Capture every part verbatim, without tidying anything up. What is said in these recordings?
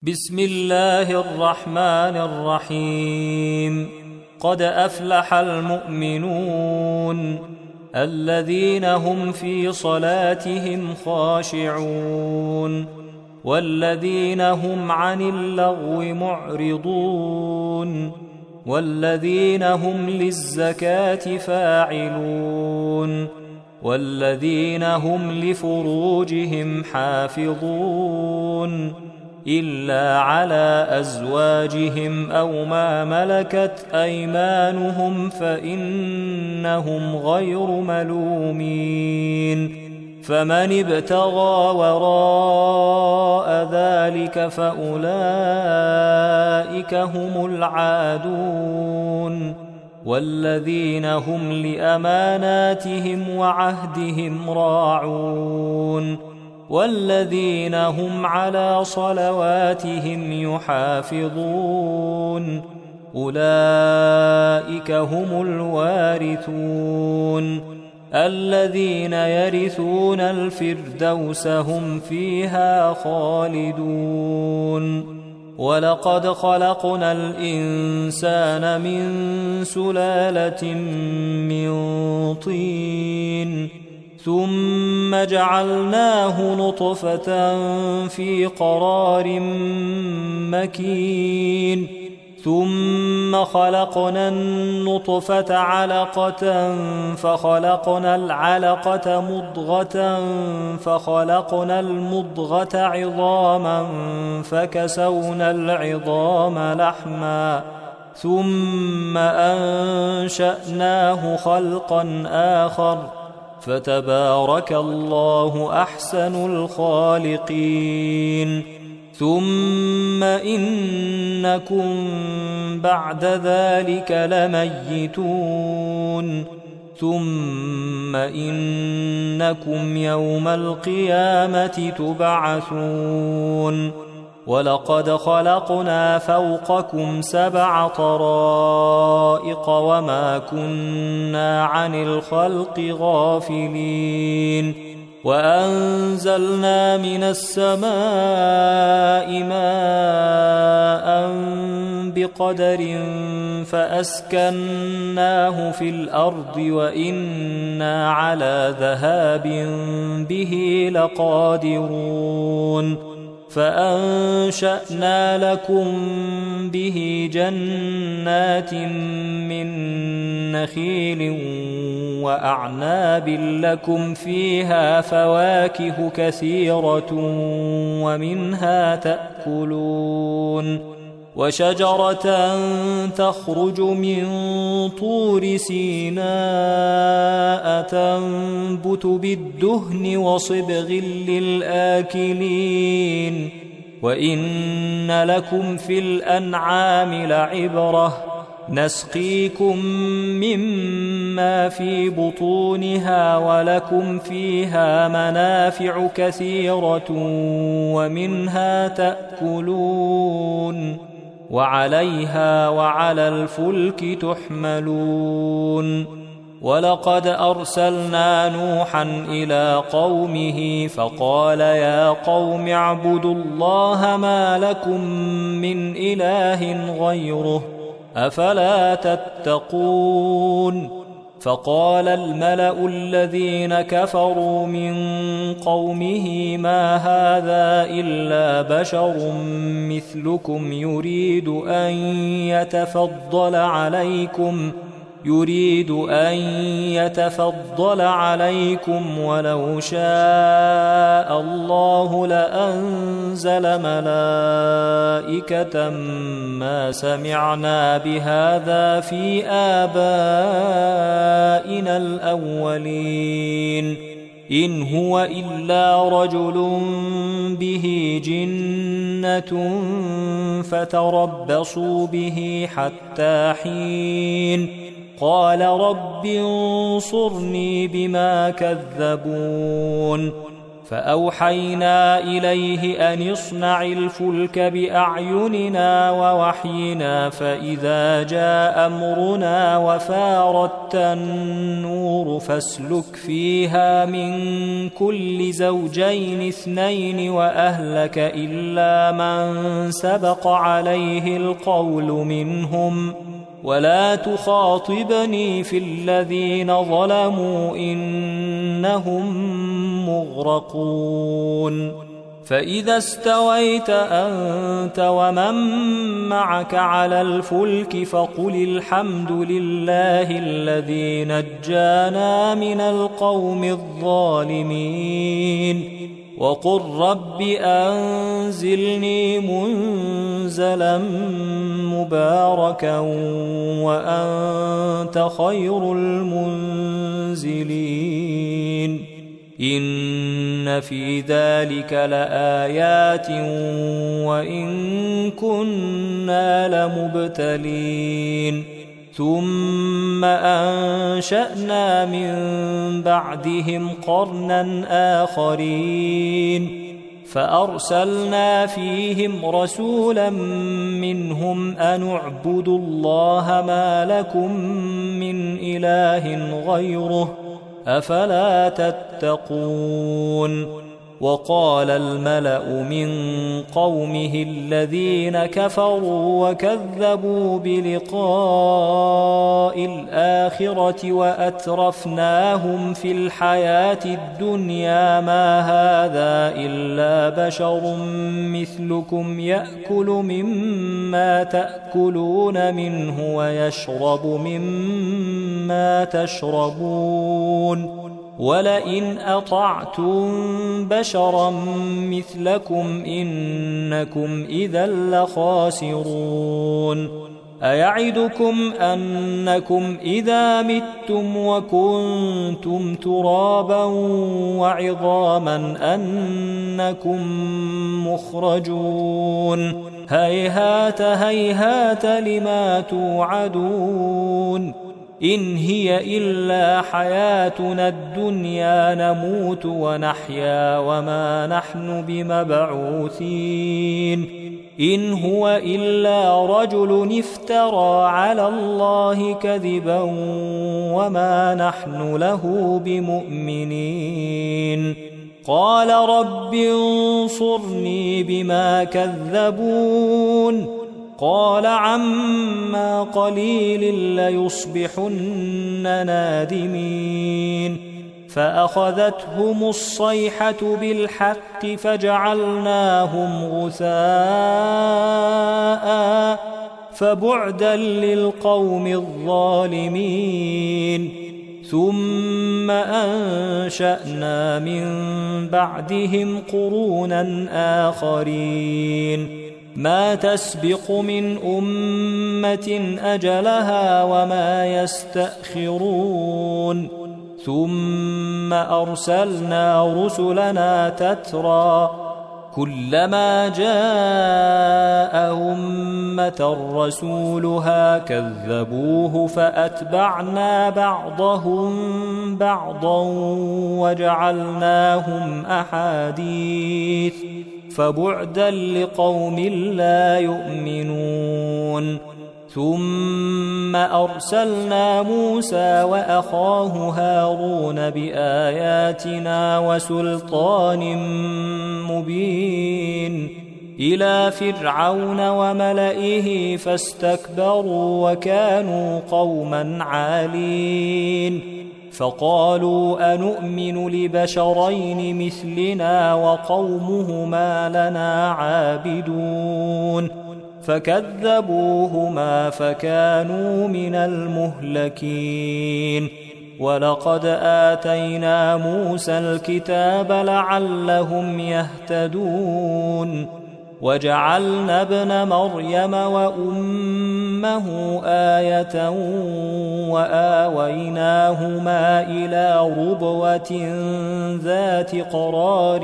بسم الله الرحمن الرحيم. قد أفلح المؤمنون الذين هم في صلاتهم خاشعون والذين هم عن اللغو معرضون والذين هم للزكاة فاعلون والذين هم لفروجهم حافظون إلا على أزواجهم أو ما ملكت أيمانهم فإنهم غير ملومين. فمن ابتغى وراء ذلك فأولئك هم العادون والذين هم لأماناتهم وعهدهم راعون والذين هم على صلواتهم يحافظون أولئك هم الوارثون الذين يرثون الفردوس هم فيها خالدون. ولقد خلقنا الإنسان من سلالة من طين ثم جعلناه نطفة في قرار مكين ثم خلقنا النطفة علقة فخلقنا العلقة مضغة فخلقنا المضغة عظاما فكسونا العظام لحما ثم أنشأناه خلقا آخر فتبارك الله أحسن الخالقين. ثم إنكم بعد ذلك لميتون ثم إنكم يوم القيامة تبعثون. ولقد خلقنا فوقكم سبع طرائق وما كنا عن الخلق غافلين وأنزلنا من السماء ماء بقدر فأسكناه في الأرض وإنا على ذهاب به لقادرون. فأنشأنا لكم به جنات من نخيل وأعناب لكم فيها فواكه كثيرة ومنها تأكلون وشجرة تخرج من طور سيناء تنبت بالدهن وصبغ للآكلين وإن لكم في الأنعام لعبرة نسقيكم مما في بطونها ولكم فيها منافع كثيرة ومنها تأكلون وعليها وعلى الفلك تحملون. ولقد أرسلنا نوحا إلى قومه فقال يا قوم اعبدوا الله ما لكم من إله غيره أفلا تتقون. فقال الملأ الذين كفروا من قومه ما هذا إلا بشر مثلكم يريد أن يتفضل عليكم يريد أن يتفضل عليكم ولو شاء الله لأنزل ملائكة ما سمعنا بهذا في آبائنا الأولين إن هو إلا رجل به جنة فتربصوا به حتى حين. قال رب انصرني بما كذبون. فأوحينا إليه أن اصنع الفلك بأعيننا ووحينا فإذا جاء أمرنا وفاردت النور فاسلك فيها من كل زوجين اثنين وأهلك إلا من سبق عليه القول منهم ولا تخاطبني في الذين ظلموا إنهم مغرقون فإذا استويت أنت ومن معك على الفلك فقل الحمد لله الذي نجانا من القوم الظالمين وقل رب أنزلني منزلا مباركا وأنت خير المنزلين إن في ذلك لآيات وإن كنا لمبتلين ثم أنشأنا من بعدهم قرنا آخرين فأرسلنا فيهم رسولا منهم أن اعبدوا الله ما لكم من إله غيره أفلا تتقون وقال الملأ من قومه الذين كفروا وكذبوا بلقاء الآخرة وأترفناهم في الحياة الدنيا ما هذا إلا بشر مثلكم يأكل مما تأكلون منه ويشرب مما تشربون ولئن أطعتم بشرا مثلكم إنكم إذا لخاسرون أيعدكم أنكم إذا متم وكنتم ترابا وعظاما أنكم مخرجون هيهات هيهات لما توعدون إن هي إلا حياتنا الدنيا نموت ونحيا وما نحن بمبعوثين إن هو إلا رجل افترى على الله كذبا وما نحن له بمؤمنين قال رب انصرني بما كذبون قال عما قليل ليصبحن نادمين فأخذتهم الصيحة بالحق فجعلناهم غثاء فبعدا للقوم الظالمين ثم أنشأنا من بعدهم قرونا آخرين ما تسبق من أمة أجلها وما يستأخرون ثم أرسلنا رسلنا تترى كلما جاء أمة رسولها كذبوه فأتبعنا بعضهم بعضا وجعلناهم أحاديث فبعدا لقوم لا يؤمنون ثم أرسلنا موسى وأخاه هارون بآياتنا وسلطان مبين إلى فرعون وملئه فاستكبروا وكانوا قوما عالين فقالوا أنؤمن لبشرين مثلنا وقومهما لنا عابدون فكذبوهما فكانوا من المهلكين ولقد آتينا موسى الكتاب لعلهم يهتدون وجعلنا ابن مريم وأمه آية وآويناهما إلى ربوة ذات قرار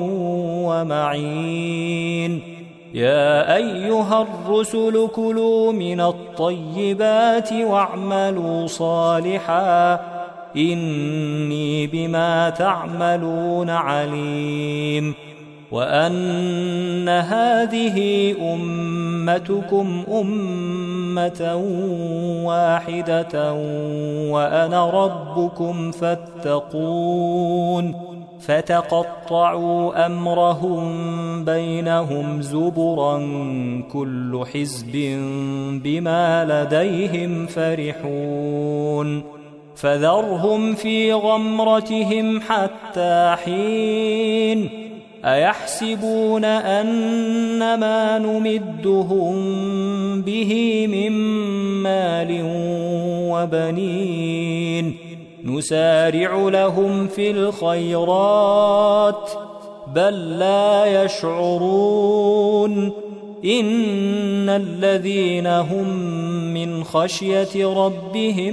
ومعين يا أيها الرسل كلوا من الطيبات واعملوا صالحا إني بما تعملون عليم وأن هذه أمتكم أمة واحدة وأنا ربكم فاتقون فتقطعوا أمرهم بينهم زبرا كل حزب بما لديهم فرحون فذرهم في غمرتهم حتى حين أيحسبون أنما نمدهم به من مال وبنين نسارع لهم في الخيرات بل لا يشعرون إن الذين هم من خشية ربهم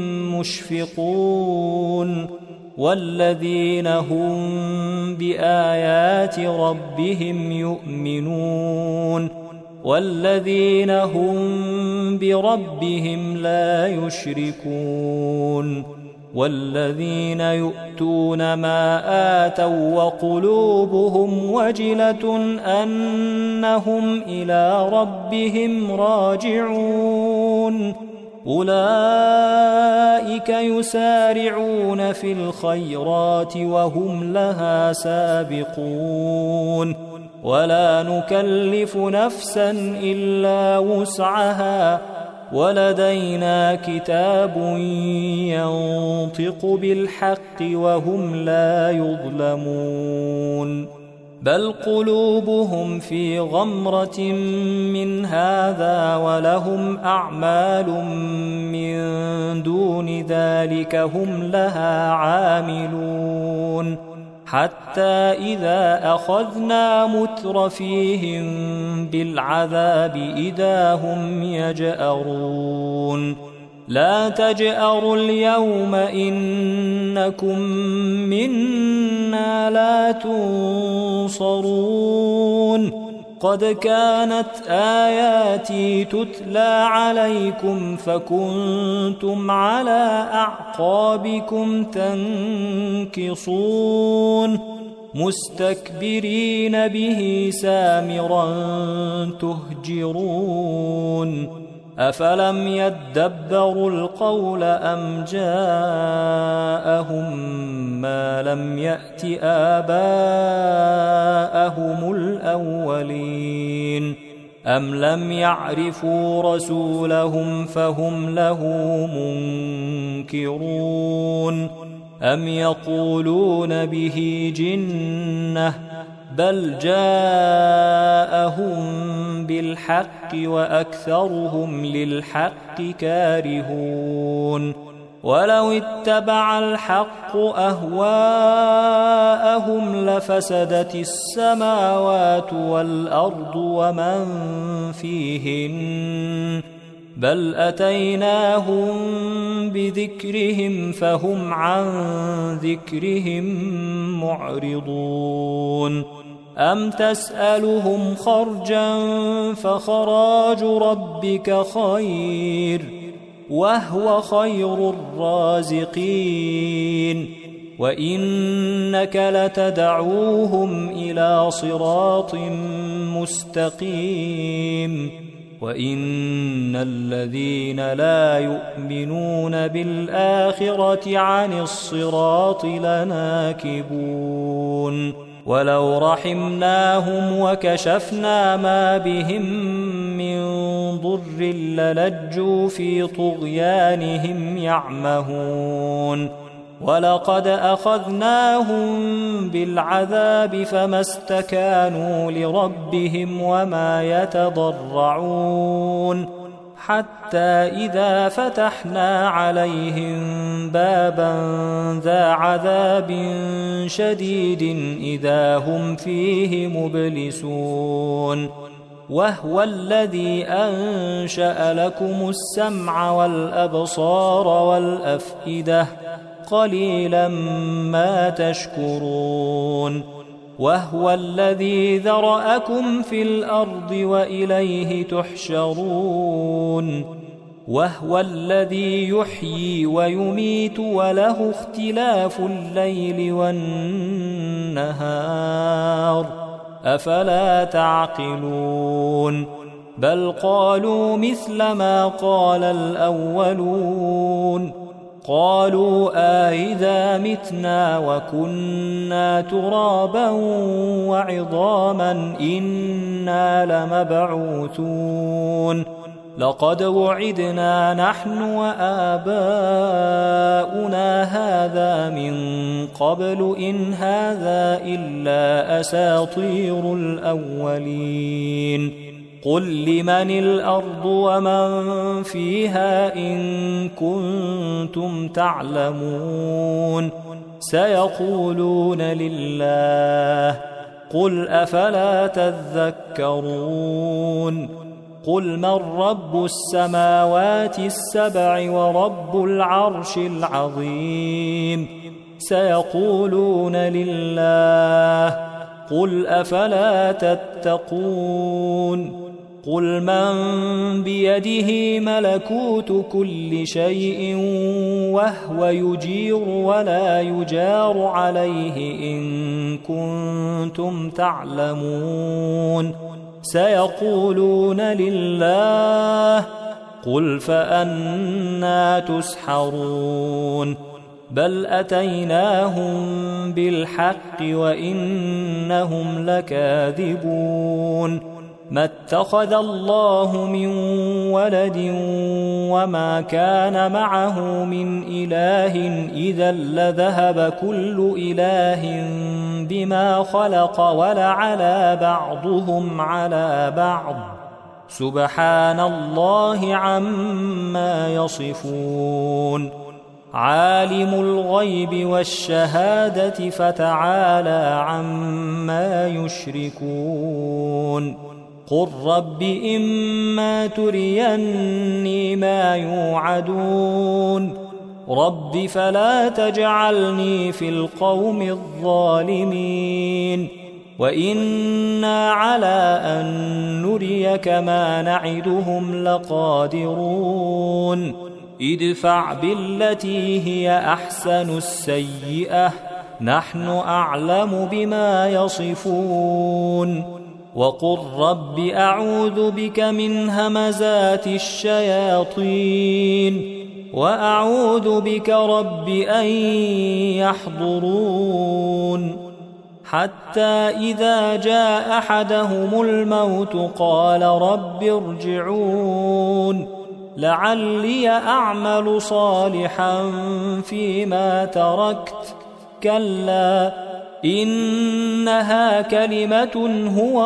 مشفقون والذين هم بآيات ربهم يؤمنون والذين هم بربهم لا يشركون والذين يؤتون ما آتوا وقلوبهم وجلة أنهم إلى ربهم راجعون أولئك يسارعون في الخيرات وهم لها سابقون ولا نكلف نفسا إلا وسعها ولدينا كتاب ينطق بالحق وهم لا يظلمون بل قلوبهم في غمرة من هذا ولهم أعمال من دون ذلك هم لها عاملون حتى إذا أخذنا مترفيهم بالعذاب إذا هم يجأرون لا تجأروا اليوم إنكم منا لا تنصرون قد كانت آياتي تتلى عليكم فكنتم على أعقابكم تنكصون مستكبرين به سامرا تهجرون أفلم يدبروا القول أم جاءهم ما لم يأت آباءهم الأولين أم لم يعرفوا رسولهم فهم له منكرون أم يقولون به جنة بل جاءهم بالحق وأكثرهم للحق كارهون ولو اتبع الحق أهواءهم لفسدت السماوات والأرض ومن فيهن بل أتيناهم بذكرهم فهم عن ذكرهم معرضون أم تسألهم خرجا فخراج ربك خير وهو خير الرازقين وإنك لتدعوهم إلى صراط مستقيم وإن الذين لا يؤمنون بالآخرة عن الصراط لناكبون ولو رحمناهم وكشفنا ما بهم من ضر للجوا في طغيانهم يعمهون ولقد أخذناهم بالعذاب فما استكانوا لربهم وما يتضرعون حتى إذا فتحنا عليهم بابا ذا عذاب شديد إذا هم فيه مبلسون وهو الذي أنشأ لكم السمع والأبصار والأفئدة قليلا ما تشكرون وهو الذي ذرأكم في الأرض وإليه تحشرون وهو الذي يحيي ويميت وله اختلاف الليل والنهار أفلا تعقلون بل قالوا مثل ما قال الأولون قالوا أإذا متنا وكنا ترابا وعظاما إنا لمبعوثون لقد وعدنا نحن وآباؤنا هذا من قبل إن هذا إلا أساطير الأولين قل لمن الأرض ومن فيها إن كنتم تعلمون سيقولون لله قل أفلا تذكرون قل من رب السماوات السبع ورب العرش العظيم سيقولون لله قل أفلا تتقون قل من بيده ملكوت كل شيء وهو يجير ولا يجار عليه إن كنتم تعلمون سيقولون لله قل فأنى تسحرون بل أتيناهم بالحق وإنهم لكاذبون ما اتخذ الله من ولد وما كان معه من إله إذا لذهب كل إله بما خلق ولعلى بعضهم على بعض سبحان الله عما يصفون عالم الغيب والشهادة فتعالى عما يشركون قل رب إما تريني ما يوعدون رب فلا تجعلني في القوم الظالمين وإنا على أن نريك ما نعدهم لقادرون ادفع بالتي هي أحسن السيئة نحن أعلم بما يصفون وقل رب أعوذ بك من همزات الشياطين وأعوذ بك رب أن يحضرون حتى إذا جاء أحدهم الموت قال رب ارجعون لعلي أعمل صالحا فيما تركت كلا إنها كلمة هو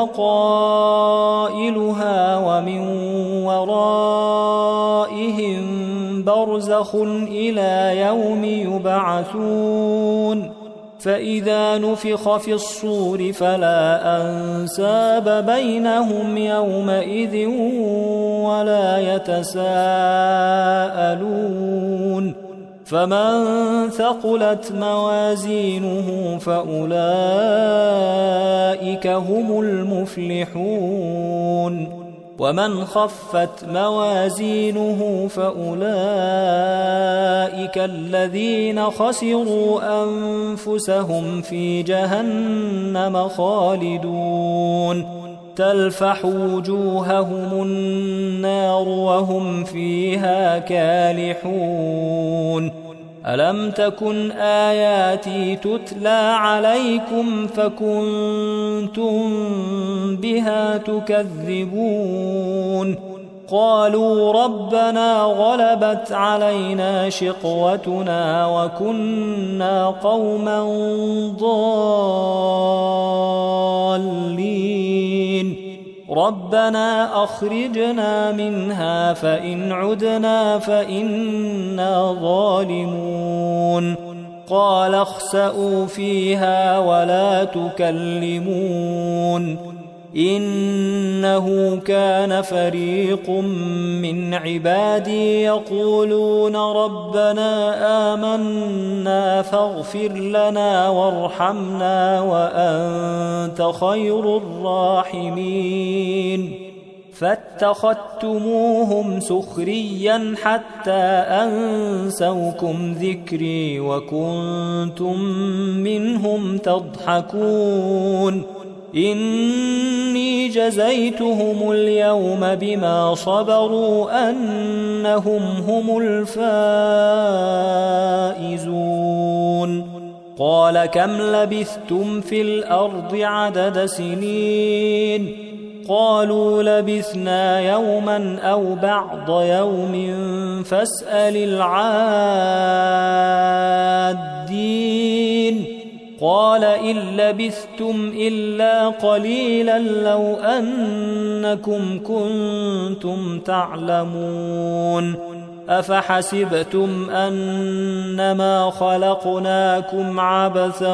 قائلها ومن ورائهم برزخ إلى يوم يبعثون فإذا نفخ في الصور فلا أنساب بينهم يومئذ ولا يتساءلون فمن ثقلت موازينه فأولئك هم المفلحون ومن خفت موازينه فأولئك الذين خسروا أنفسهم في جهنم خالدون تلفح وجوههم النار وهم فيها كالحون ألم تكن آياتي تتلى عليكم فكنتم بها تكذبون قالوا ربنا غلبت علينا شقوتنا وكنا قوما ضالين ربنا أخرجنا منها فإن عدنا فإنا ظالمون قال اخسئوا فيها ولا تكلمون إنه كان فريق من عبادي يقولون ربنا آمنا فاغفر لنا وارحمنا وأنت خير الراحمين فاتخذتموهم سخريا حتى أنسوكم ذكري وكنتم منهم تضحكون إني جزيتهم اليوم بما صبروا أنهم هم الفائزون قال كم لبثتم في الأرض عدد سنين قالوا لبثنا يوما أو بعض يوم فاسأل العادين قال إن لبثتم إلا قليلا لو أنكم كنتم تعلمون أفحسبتم أنما خلقناكم عبثا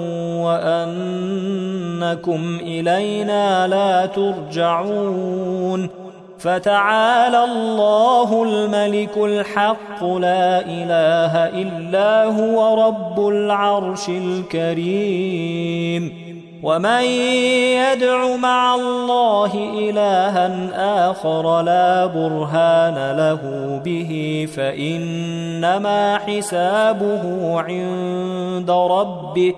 وأنكم إلينا لا ترجعون فتعالى الله الملك الحق لا إله إلا هو رب العرش الكريم ومن يدع مع الله إلها آخر لا برهان له به فإنما حسابه عند ربه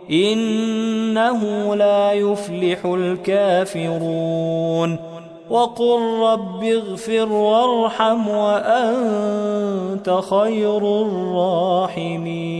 إنه لا يفلح الكافرون وقل رب اغفر وارحم وأنت خير الراحمين